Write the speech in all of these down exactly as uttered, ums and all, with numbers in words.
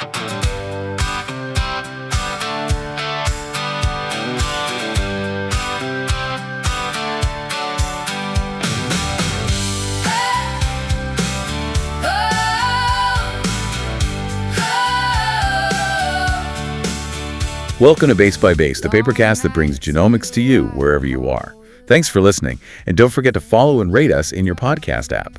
Welcome to Base by Base, the papercast that brings genomics to you wherever you are. Thanks for listening, and don't forget to follow and rate us in your podcast app.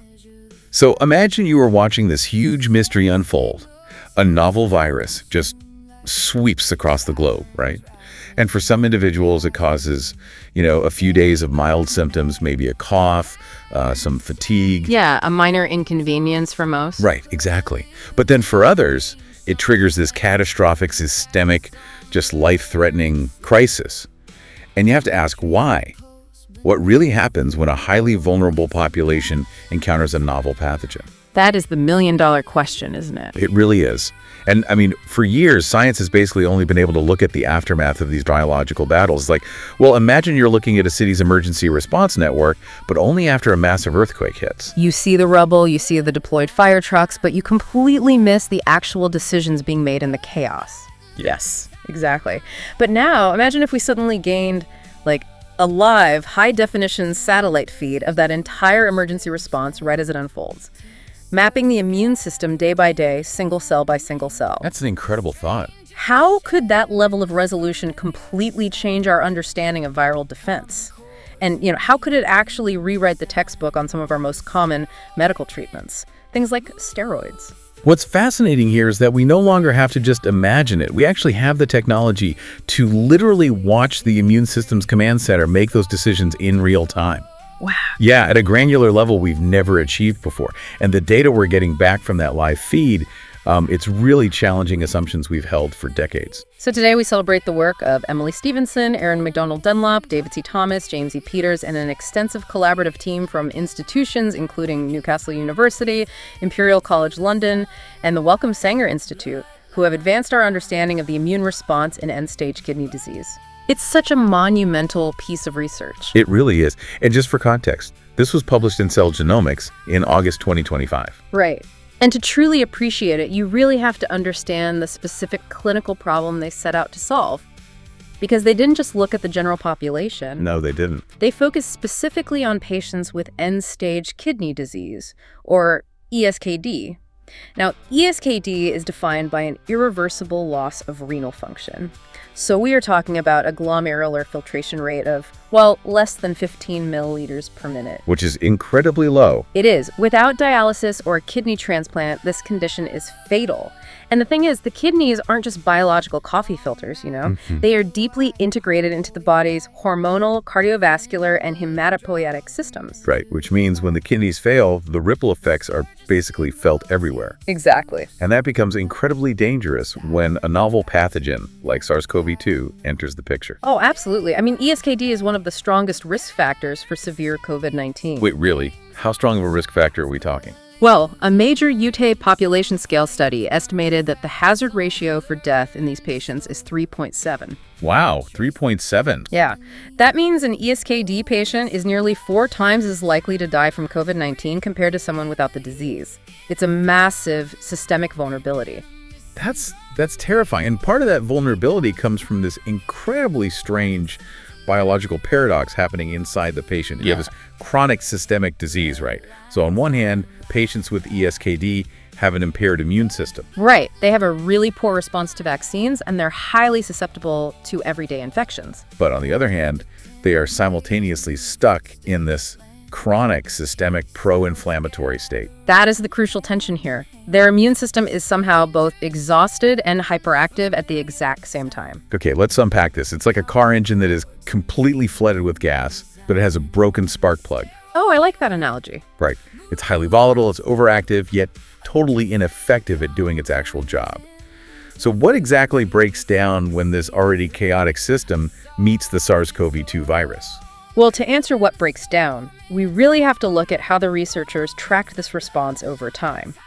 So imagine you are watching this huge mystery unfold. A novel virus just sweeps across the globe, right? And for some individuals, it causes, you know, a few days of mild symptoms, maybe a cough, uh, some fatigue. Yeah, a minor inconvenience for most. Right, exactly. But then for others, it triggers this catastrophic, systemic, just life-threatening crisis. And you have to ask why. What really happens when a highly vulnerable population encounters a novel pathogen? That is the million-dollar question, isn't it? It really is. And I mean, for years, science has basically only been able to look at the aftermath of these biological battles. Like, well, imagine you're looking at a city's emergency response network, but only after a massive earthquake hits. You see the rubble, you see the deployed fire trucks, but you completely miss the actual decisions being made in the chaos. Yes, exactly. But now, imagine if we suddenly gained, like, a live, high-definition satellite feed of that entire emergency response right as it unfolds, mapping the immune system day by day, single cell by single cell. That's an incredible thought. How could that level of resolution completely change our understanding of viral defense? And, you know, how could it actually rewrite the textbook on some of our most common medical treatments? Things like steroids. What's fascinating here is that we no longer have to just imagine it. We actually have the technology to literally watch the immune system's command center make those decisions in real time. Wow. Yeah, at a granular level we've never achieved before. And the data we're getting back from that live feed, um, it's really challenging assumptions we've held for decades. So today we celebrate the work of Emily Stevenson, Aaron McDonald-Dunlop, David C. Thomas, James E. Peters, and an extensive collaborative team from institutions including Newcastle University, Imperial College London, and the Wellcome Sanger Institute, who have advanced our understanding of the immune response in end-stage kidney disease. It's such a monumental piece of research. It really is. And just for context, this was published in Cell Genomics in August twenty twenty-five. Right. And to truly appreciate it, you really have to understand the specific clinical problem they set out to solve. Because they didn't just look at the general population. No, they didn't. They focused specifically on patients with end-stage kidney disease, or E S K D. Now, E S K D is defined by an irreversible loss of renal function. So we are talking about a glomerular filtration rate of, well, less than fifteen milliliters per minute. Which is incredibly low. It is. Without dialysis or a kidney transplant, this condition is fatal. And the thing is, the kidneys aren't just biological coffee filters, you know? Mm-hmm. They are deeply integrated into the body's hormonal, cardiovascular, and hematopoietic systems. Right, which means when the kidneys fail, the ripple effects are basically felt everywhere. Exactly. And that becomes incredibly dangerous when a novel pathogen like SARS CoV two enters the picture. Oh, absolutely. I mean, E S K D is one of the strongest risk factors for severe COVID nineteen. Wait, really? How strong of a risk factor are we talking? Well, a major U T A population scale study estimated that the hazard ratio for death in these patients is three point seven. Wow, three point seven. Yeah. That means an E S K D patient is nearly four times as likely to die from COVID nineteen compared to someone without the disease. It's a massive systemic vulnerability. That's that's terrifying. And part of that vulnerability comes from this incredibly strange biological paradox happening inside the patient. You yeah. have this chronic systemic disease, right? So on one hand, patients with E S K D have an impaired immune system. Right. They have a really poor response to vaccines, and they're highly susceptible to everyday infections. But on the other hand, they are simultaneously stuck in this chronic systemic pro-inflammatory state. That is the crucial tension here. Their immune system is somehow both exhausted and hyperactive at the exact same time. Okay, let's unpack this. It's like a car engine that is completely flooded with gas, but it has a broken spark plug. Oh, I like that analogy. Right. It's highly volatile, it's overactive, yet totally ineffective at doing its actual job. So what exactly breaks down when this already chaotic system meets the SARS CoV two virus? Well, to answer what breaks down, we really have to look at how the researchers tracked this response over time.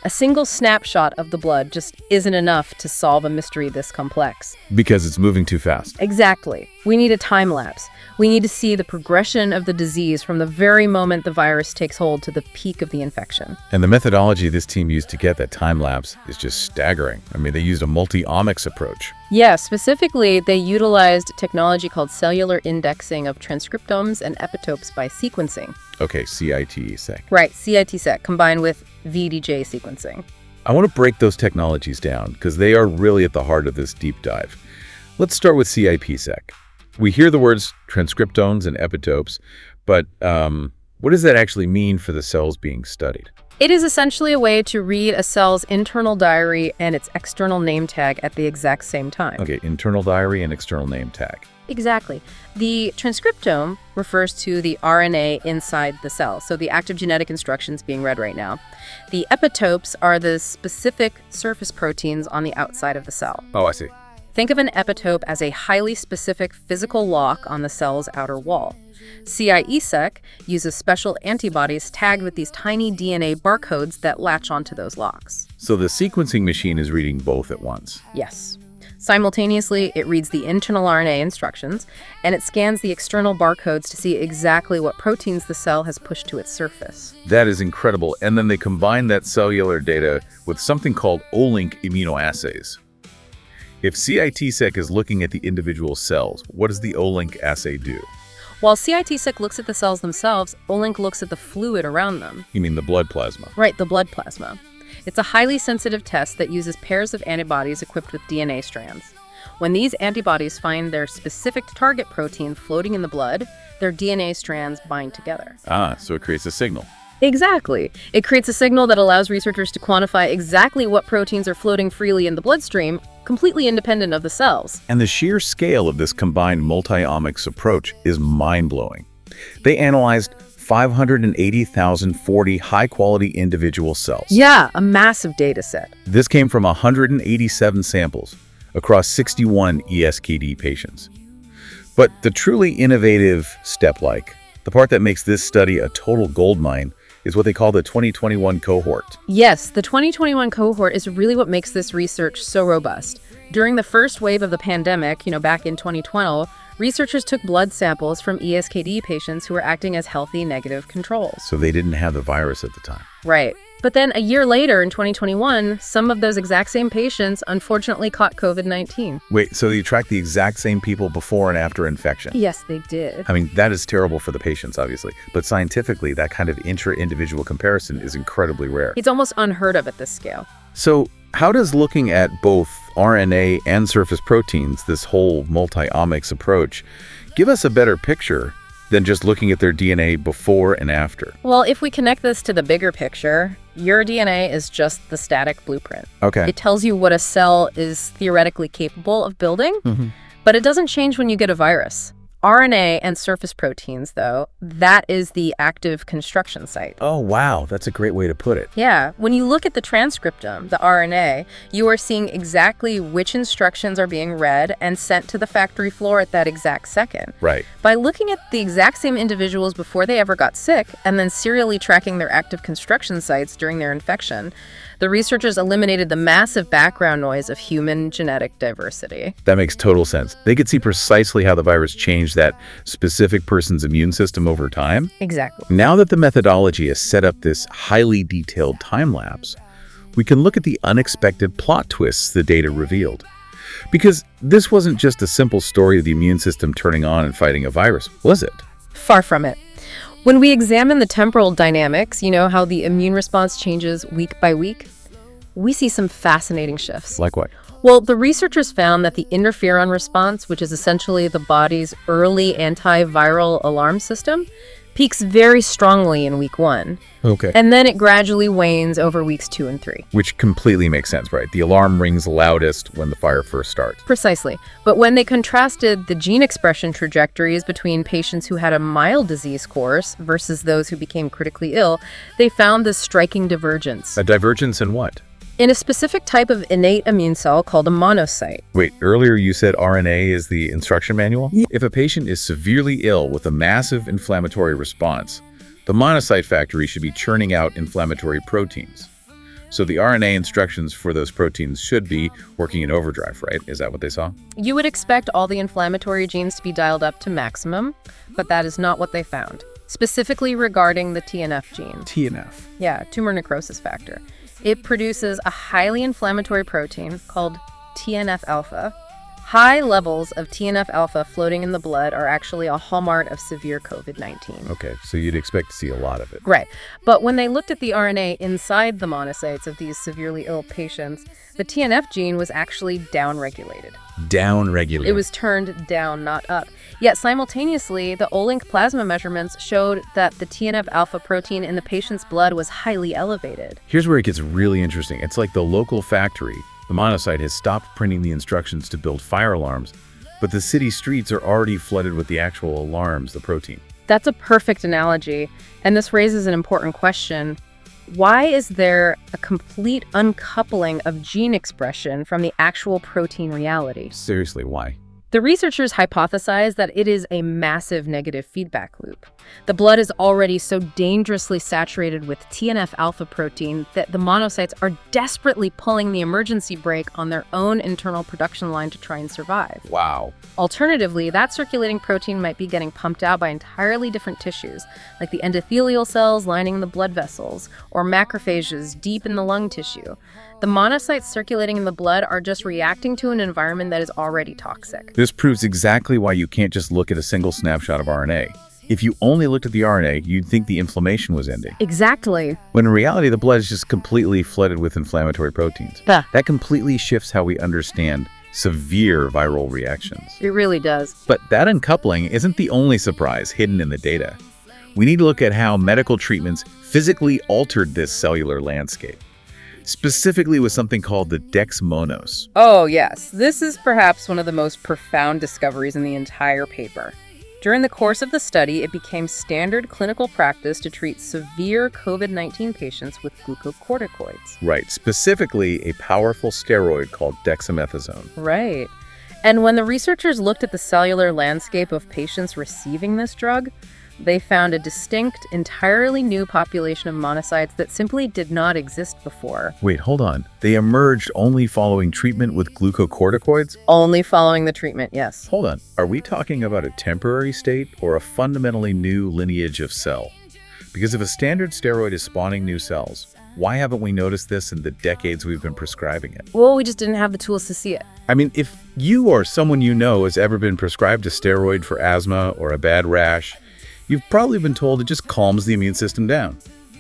A single snapshot of the blood just isn't enough to solve a mystery this complex. Because it's moving too fast. Exactly. We need a time lapse. We need to see the progression of the disease from the very moment the virus takes hold to the peak of the infection. And the methodology this team used to get that time lapse is just staggering. I mean, they used a multi-omics approach. Yeah, specifically, they utilized technology called cellular indexing of transcriptomes and epitopes by sequencing. Okay, C I T sec. Right, C I T sec, combined with V D J sequencing. I want to break those technologies down because they are really at the heart of this deep dive. Let's start with C I P sec. We hear the words transcriptomes and epitopes, but um, what does that actually mean for the cells being studied? It is essentially a way to read a cell's internal diary and its external name tag at the exact same time. Okay, internal diary and external name tag. Exactly. The transcriptome refers to the R N A inside the cell, so the active genetic instructions being read right now. The epitopes are the specific surface proteins on the outside of the cell. Oh, I see. Think of an epitope as a highly specific physical lock on the cell's outer wall. C I E sec uses special antibodies tagged with these tiny D N A barcodes that latch onto those locks. So the sequencing machine is reading both at once? Yes. Simultaneously, it reads the internal R N A instructions, and it scans the external barcodes to see exactly what proteins the cell has pushed to its surface. That is incredible. And then they combine that cellular data with something called Olink immunoassays. If C I T sec is looking at the individual cells, what does the Olink assay do? While C I T sec looks at the cells themselves, Olink looks at the fluid around them. You mean the blood plasma? Right, the blood plasma. It's a highly sensitive test that uses pairs of antibodies equipped with D N A strands. When these antibodies find their specific target protein floating in the blood, their D N A strands bind together. Ah, so it creates a signal. Exactly. It creates a signal that allows researchers to quantify exactly what proteins are floating freely in the bloodstream, completely independent of the cells. And the sheer scale of this combined multi-omics approach is mind-blowing. They analyzed five hundred eighty thousand forty high-quality individual cells. Yeah, a massive data set. This came from one hundred eighty-seven samples across sixty-one E S K D patients. But the truly innovative step, like the part that makes this study a total goldmine, is what they call the twenty twenty-one cohort. Yes, the twenty twenty-one cohort is really what makes this research so robust. During the first wave of the pandemic, you know, back in twenty twenty, researchers took blood samples from E S K D patients who were acting as healthy negative controls. So they didn't have the virus at the time. Right. But then a year later, in twenty twenty-one, some of those exact same patients unfortunately caught COVID nineteen. Wait, so you tracked the exact same people before and after infection? Yes, they did. I mean, that is terrible for the patients, obviously. But scientifically, that kind of intra-individual comparison is incredibly rare. It's almost unheard of at this scale. So how does looking at both R N A and surface proteins, this whole multi-omics approach, give us a better picture than just looking at their D N A before and after? Well, if we connect this to the bigger picture, your D N A is just the static blueprint. Okay. It tells you what a cell is theoretically capable of building, Mm-hmm. but it doesn't change when you get a virus. R N A and surface proteins, though, that is the active construction site. Oh, wow. That's a great way to put it. Yeah, when you look at the transcriptome, the R N A, you are seeing exactly which instructions are being read and sent to the factory floor at that exact second. Right. By looking at the exact same individuals before they ever got sick and then serially tracking their active construction sites during their infection, the researchers eliminated the massive background noise of human genetic diversity. That makes total sense. They could see precisely how the virus changed that specific person's immune system over time. Exactly. Now that the methodology has set up this highly detailed time lapse, we can look at the unexpected plot twists the data revealed. Because this wasn't just a simple story of the immune system turning on and fighting a virus, was it? Far from it. When we examine the temporal dynamics, you know how the immune response changes week by week, we see some fascinating shifts. Like what? Well, the researchers found that the interferon response, which is essentially the body's early antiviral alarm system, peaks very strongly in week one. Okay. And then it gradually wanes over weeks two and three. Which completely makes sense, right? The alarm rings loudest when the fire first starts. Precisely. But when they contrasted the gene expression trajectories between patients who had a mild disease course versus those who became critically ill, they found this striking divergence. A divergence in what? In a specific type of innate immune cell called a monocyte. Wait, earlier you said R N A is the instruction manual? If a patient is severely ill with a massive inflammatory response, the monocyte factory should be churning out inflammatory proteins. So the R N A instructions for those proteins should be working in overdrive, right? Is that what they saw? You would expect all the inflammatory genes to be dialed up to maximum, but that is not what they found. Specifically regarding the T N F gene. T N F. Yeah, tumor necrosis factor. It produces a highly inflammatory protein called T N F alpha. High levels of T N F alpha floating in the blood are actually a hallmark of severe COVID nineteen. Okay, so you'd expect to see a lot of it. Right. But when they looked at the R N A inside the monocytes of these severely ill patients, the T N F gene was actually downregulated. Downregulated. It was turned down, not up. Yet simultaneously, the Olink plasma measurements showed that the T N F alpha protein in the patient's blood was highly elevated. Here's where it gets really interesting. It's like the local factory. The monocyte has stopped printing the instructions to build fire alarms, but the city streets are already flooded with the actual alarms, the protein. That's a perfect analogy, and this raises an important question. Why is there a complete uncoupling of gene expression from the actual protein reality? Seriously, why? The researchers hypothesize that it is a massive negative feedback loop. The blood is already so dangerously saturated with T N F alpha protein that the monocytes are desperately pulling the emergency brake on their own internal production line to try and survive. Wow. Alternatively, that circulating protein might be getting pumped out by entirely different tissues, like the endothelial cells lining the blood vessels, or macrophages deep in the lung tissue. The monocytes circulating in the blood are just reacting to an environment that is already toxic. This proves exactly why you can't just look at a single snapshot of R N A. If you only looked at the R N A, you'd think the inflammation was ending. Exactly. When in reality, the blood is just completely flooded with inflammatory proteins. Huh. That completely shifts how we understand severe viral reactions. It really does. But that uncoupling isn't the only surprise hidden in the data. We need to look at how medical treatments physically altered this cellular landscape, specifically with something called the Dexmonos. Oh, yes. This is perhaps one of the most profound discoveries in the entire paper. During the course of the study, it became standard clinical practice to treat severe COVID nineteen patients with glucocorticoids. Right, specifically a powerful steroid called dexamethasone. Right. And when the researchers looked at the cellular landscape of patients receiving this drug, they found a distinct, entirely new population of monocytes that simply did not exist before. Wait, hold on. They emerged only following treatment with glucocorticoids? Only following the treatment, yes. Hold on. Are we talking about a temporary state or a fundamentally new lineage of cell? Because if a standard steroid is spawning new cells, why haven't we noticed this in the decades we've been prescribing it? Well, we just didn't have the tools to see it. I mean, if you or someone you know has ever been prescribed a steroid for asthma or a bad rash, you've probably been told it just calms the immune system down.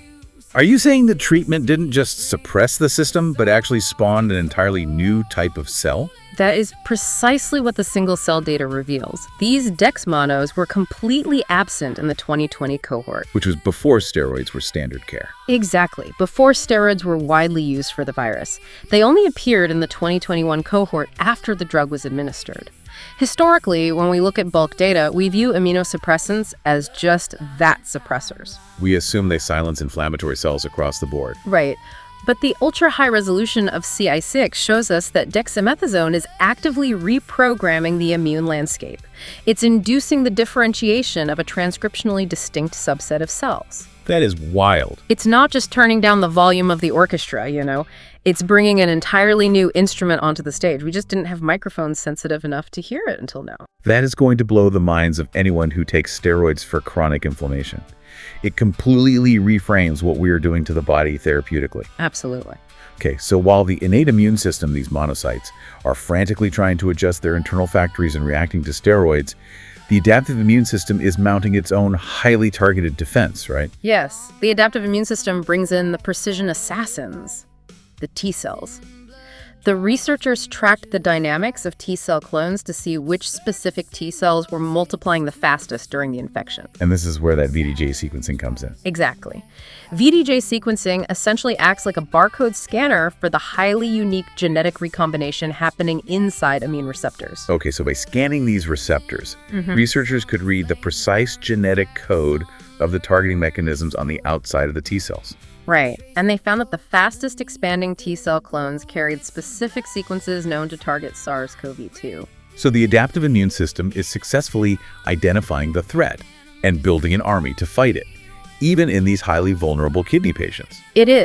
Are you saying the treatment didn't just suppress the system, but actually spawned an entirely new type of cell? That is precisely what the single-cell data reveals. These Dexmonos were completely absent in the twenty twenty cohort. Which was before steroids were standard care. Exactly. Before steroids were widely used for the virus. They only appeared in the twenty twenty-one cohort after the drug was administered. Historically, when we look at bulk data, we view immunosuppressants as just that, suppressors. We assume they silence inflammatory cells across the board. Right. But the ultra-high resolution of C I six shows us that dexamethasone is actively reprogramming the immune landscape. It's inducing the differentiation of a transcriptionally distinct subset of cells. That is wild. It's not just turning down the volume of the orchestra, you know. It's bringing an entirely new instrument onto the stage. We just didn't have microphones sensitive enough to hear it until now. That is going to blow the minds of anyone who takes steroids for chronic inflammation. It completely reframes what we are doing to the body therapeutically. Absolutely. Okay, so while the innate immune system, these monocytes, are frantically trying to adjust their internal factories and reacting to steroids, the adaptive immune system is mounting its own highly targeted defense, right? Yes, the adaptive immune system brings in the precision assassins, the T cells. The researchers tracked the dynamics of T cell clones to see which specific T cells were multiplying the fastest during the infection. And this is where that V D J sequencing comes in. Exactly. V D J sequencing essentially acts like a barcode scanner for the highly unique genetic recombination happening inside immune receptors. Okay, so by scanning these receptors, Mm-hmm. researchers could read the precise genetic code of the targeting mechanisms on the outside of the T cells. Right, and they found that the fastest expanding T cell clones carried specific sequences known to target SARS CoV two. So the adaptive immune system is successfully identifying the threat and building an army to fight it, even in these highly vulnerable kidney patients. It is.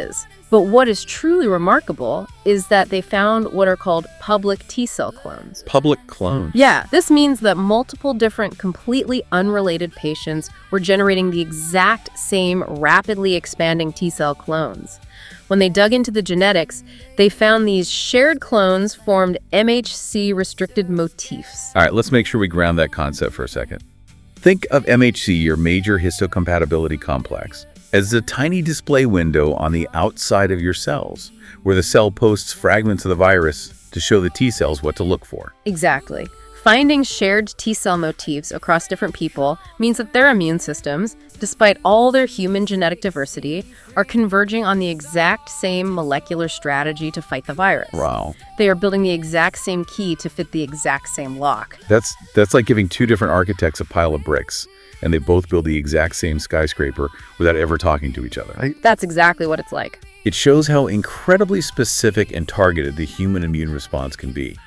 But what is truly remarkable is that they found what are called public T-cell clones. Public clones? Yeah, this means that multiple different, completely unrelated patients were generating the exact same rapidly expanding T-cell clones. When they dug into the genetics, they found these shared clones formed M H C-restricted motifs. All right, let's make sure we ground that concept for a second. Think of M H C, your major histocompatibility complex, as a tiny display window on the outside of your cells, where the cell posts fragments of the virus to show the T cells what to look for. Exactly. Finding shared T-cell motifs across different people means that their immune systems, despite all their human genetic diversity, are converging on the exact same molecular strategy to fight the virus. Wow. They are building the exact same key to fit the exact same lock. That's, that's like giving two different architects a pile of bricks, and they both build the exact same skyscraper without ever talking to each other. Right? That's exactly what it's like. It shows how incredibly specific and targeted the human immune response can be.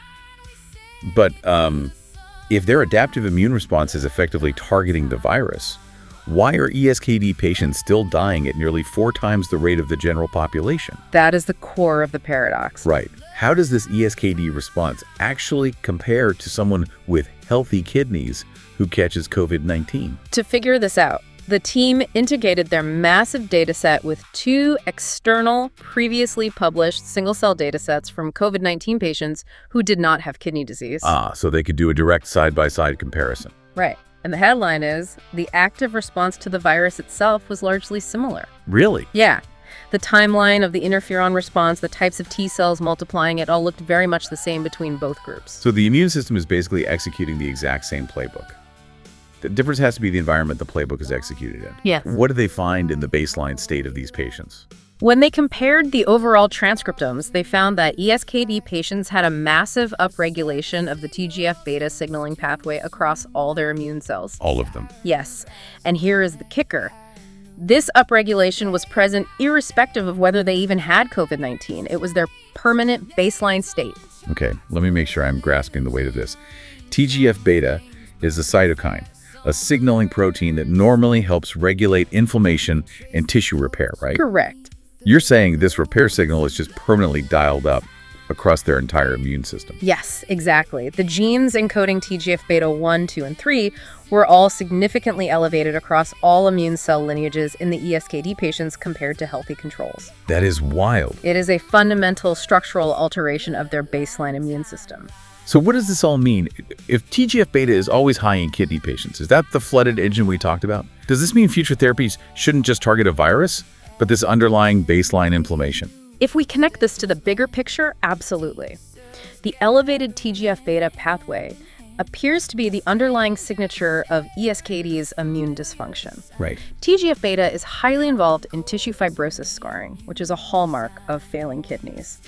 But um, if their adaptive immune response is effectively targeting the virus, why are E S K D patients still dying at nearly four times the rate of the general population? That is the core of the paradox. Right. How does this E S K D response actually compare to someone with healthy kidneys who catches COVID nineteen? To figure this out, the team integrated their massive data set with two external, previously published single-cell data sets from COVID nineteen patients who did not have kidney disease. Ah, so they could do a direct side-by-side comparison. Right. And the headline is, the active response to the virus itself was largely similar. Really? Yeah. The timeline of the interferon response, the types of T cells multiplying it, all looked very much the same between both groups. So the immune system is basically executing the exact same playbook. The difference has to be the environment the playbook is executed in. Yes. What do they find in the baseline state of these patients? When they compared the overall transcriptomes, they found that E S K D patients had a massive upregulation of the T G F beta signaling pathway across all their immune cells. All of them. Yes. And here is the kicker. This upregulation was present irrespective of whether they even had COVID nineteen. It was their permanent baseline state. Okay, let me make sure I'm grasping the weight of this. T G F beta is a cytokine, a signaling protein that normally helps regulate inflammation and tissue repair, right? Correct. You're saying this repair signal is just permanently dialed up across their entire immune system. Yes, exactly. The genes encoding T G F beta one, two, and three were all significantly elevated across all immune cell lineages in the E S K D patients compared to healthy controls. That is wild. It is a fundamental structural alteration of their baseline immune system. So what does this all mean? If T G F beta is always high in kidney patients, is that the flooded engine we talked about? Does this mean future therapies shouldn't just target a virus, but this underlying baseline inflammation? If we connect this to the bigger picture, absolutely. The elevated T G F beta pathway appears to be the underlying signature of E S K D's immune dysfunction. Right. T G F beta is highly involved in tissue fibrosis scarring, which is a hallmark of failing kidneys.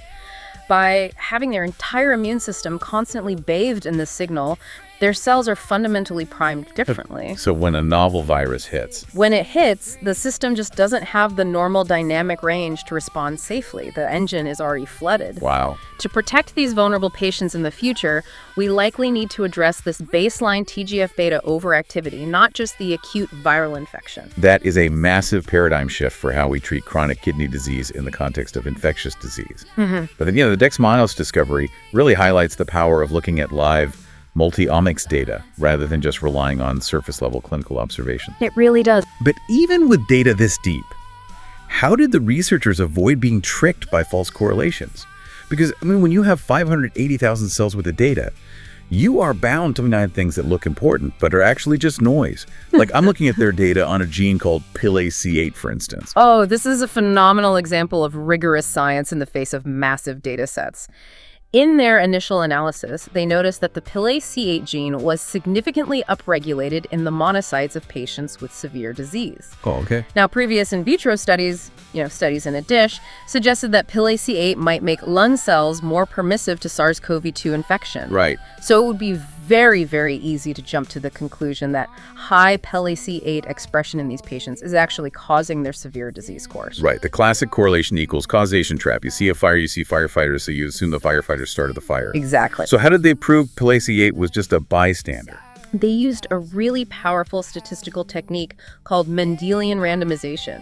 By having their entire immune system constantly bathed in this signal, their cells are fundamentally primed differently. So when a novel virus hits, When it hits, the system just doesn't have the normal dynamic range to respond safely. The engine is already flooded. wow. To protect these vulnerable patients in the future, we likely need to address this baseline T G F beta overactivity, not just the acute viral infection. That is a massive paradigm shift for how we treat chronic kidney disease in the context of infectious disease. Mm-hmm. But then, you know, the Dex Miles discovery really highlights the power of looking at live multi-omics data rather than just relying on surface-level clinical observation. It really does. But even with data this deep, how did the researchers avoid being tricked by false correlations? Because, I mean, when you have five hundred eighty thousand cells with the data, you are bound to find things that look important, but are actually just noise. Like, I'm looking at their data on a gene called P I L A C eight, for instance. Oh, this is a phenomenal example of rigorous science in the face of massive data sets. In their initial analysis, they noticed that the P I L A C eight gene was significantly upregulated in the monocytes of patients with severe disease. Oh, okay. Now, previous in vitro studies, you know, studies in a dish, suggested that P I L A C eight might make lung cells more permissive to SARS CoV two infection. Right. So it would be very, very easy to jump to the conclusion that high P I L A C eight expression in these patients is actually causing their severe disease course. Right. The classic correlation equals causation trap. You see a fire, you see firefighters, so you assume the firefighters started the fire. Exactly. So how did they prove P I L A C eight was just a bystander? They used a really powerful statistical technique called Mendelian randomization.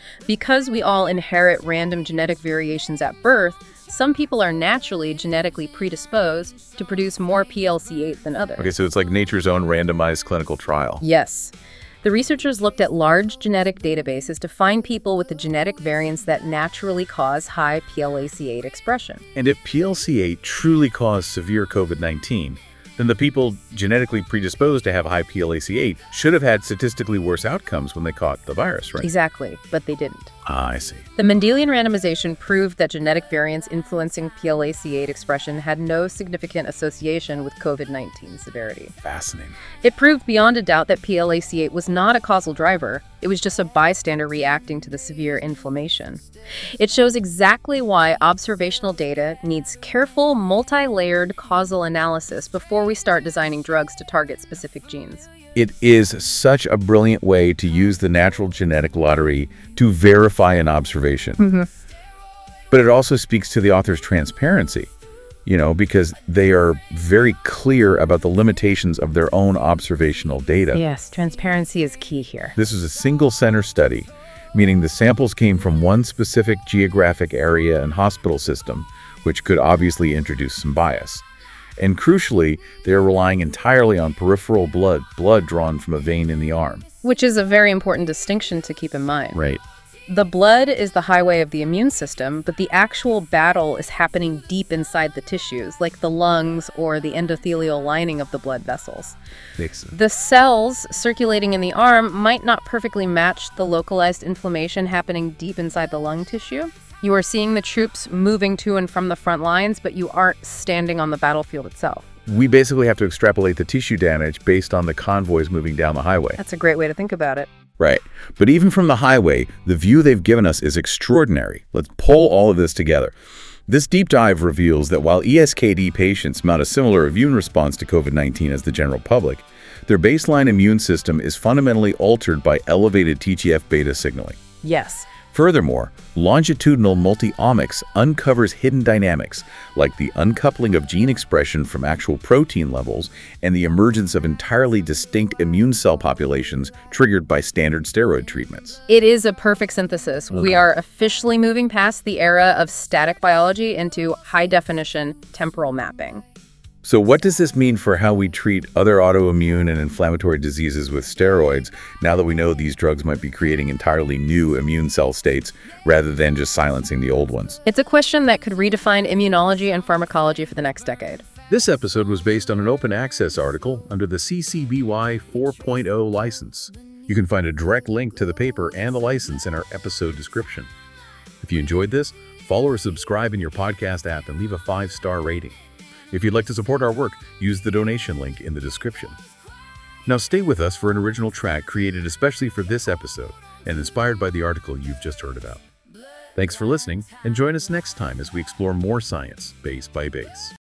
Because we all inherit random genetic variations at birth, some people are naturally genetically predisposed to produce more P L C eight than others. Okay, so it's like nature's own randomized clinical trial. Yes. The researchers looked at large genetic databases to find people with the genetic variants that naturally cause high P L C eight expression. And if P L C eight truly caused severe COVID nineteen, then the people genetically predisposed to have high P L C eight should have had statistically worse outcomes when they caught the virus, right? Exactly, but they didn't. Ah, I see. The Mendelian randomization proved that genetic variants influencing P L C eight expression had no significant association with COVID nineteen severity. Fascinating. It proved beyond a doubt that P L C eight was not a causal driver. It was just a bystander reacting to the severe inflammation. It shows exactly why observational data needs careful, multi-layered causal analysis before we start designing drugs to target specific genes. It is such a brilliant way to use the natural genetic lottery to verify an observation. Mm-hmm. But it also speaks to the author's transparency, you know, because they are very clear about the limitations of their own observational data. Yes, transparency is key here. This is a single center study, meaning the samples came from one specific geographic area and hospital system, which could obviously introduce some bias. And crucially, they are relying entirely on peripheral blood, blood drawn from a vein in the arm. Which is a very important distinction to keep in mind. Right. The blood is the highway of the immune system, but the actual battle is happening deep inside the tissues, like the lungs or the endothelial lining of the blood vessels. Excellent. The cells circulating in the arm might not perfectly match the localized inflammation happening deep inside the lung tissue. You are seeing the troops moving to and from the front lines, but you aren't standing on the battlefield itself. We basically have to extrapolate the tissue damage based on the convoys moving down the highway. That's a great way to think about it. Right. But even from the highway, the view they've given us is extraordinary. Let's pull all of this together. This deep dive reveals that while E S K D patients mount a similar immune response to COVID nineteen as the general public, their baseline immune system is fundamentally altered by elevated T G F beta signaling. Yes. Furthermore, longitudinal multi-omics uncovers hidden dynamics, like the uncoupling of gene expression from actual protein levels and the emergence of entirely distinct immune cell populations triggered by standard steroid treatments. It is a perfect synthesis. Okay. We are officially moving past the era of static biology into high-definition temporal mapping. So what does this mean for how we treat other autoimmune and inflammatory diseases with steroids now that we know these drugs might be creating entirely new immune cell states rather than just silencing the old ones? It's a question that could redefine immunology and pharmacology for the next decade. This episode was based on an open access article under the C C B Y four point oh license. You can find a direct link to the paper and the license in our episode description. If you enjoyed this, follow or subscribe in your podcast app and leave a five-star rating. If you'd like to support our work, use the donation link in the description. Now stay with us for an original track created especially for this episode and inspired by the article you've just heard about. Thanks for listening, and join us next time as we explore more science, base by base.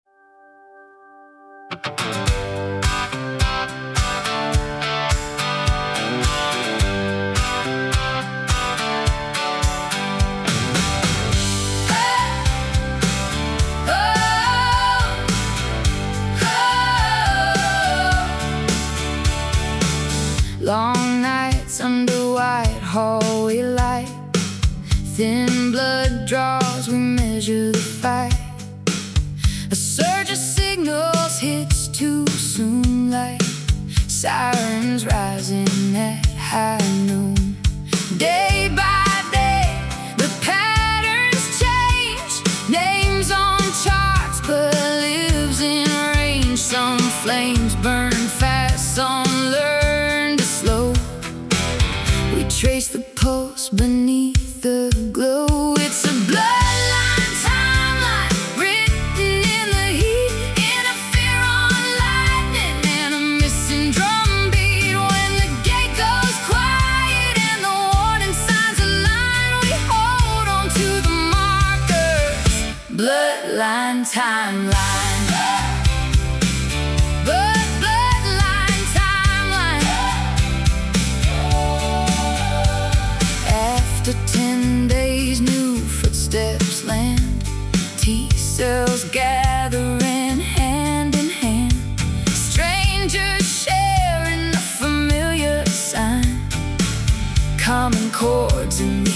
Long nights under white hallway light, thin blood draws, we measure the fight. A surge of signals hits too soon, like sirens rising at high noon. Day by day, the patterns change, names on charts, but lives in range. Some flames burn fast, some learn to slow. We trace the pulse beneath the glow. It's a bloodline timeline written in the heat, interferon lightning and a missing drum beat. When the gate goes quiet and the warning signs align, we hold on to the markers. Bloodline timeline. Bloodline timeline. After ten days, new footsteps land. T-cells gathering hand in hand. Strangers sharing a familiar sign. Common chords in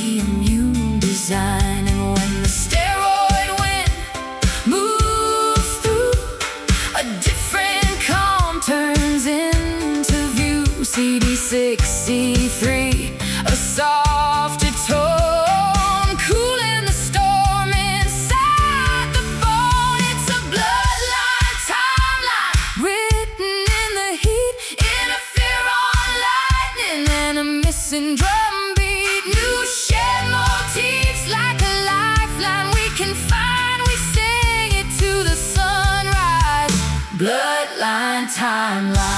design. And when the steroid wind moves through, a different calm turns into view. C D sixty-three, a softer tone, cooling the storm inside the bone. It's a bloodline timeline, written in the heat, interferon lightning and a missing drum beat. New shared motifs like a lifeline we can find. We sing it to the sunrise. Bloodline timeline.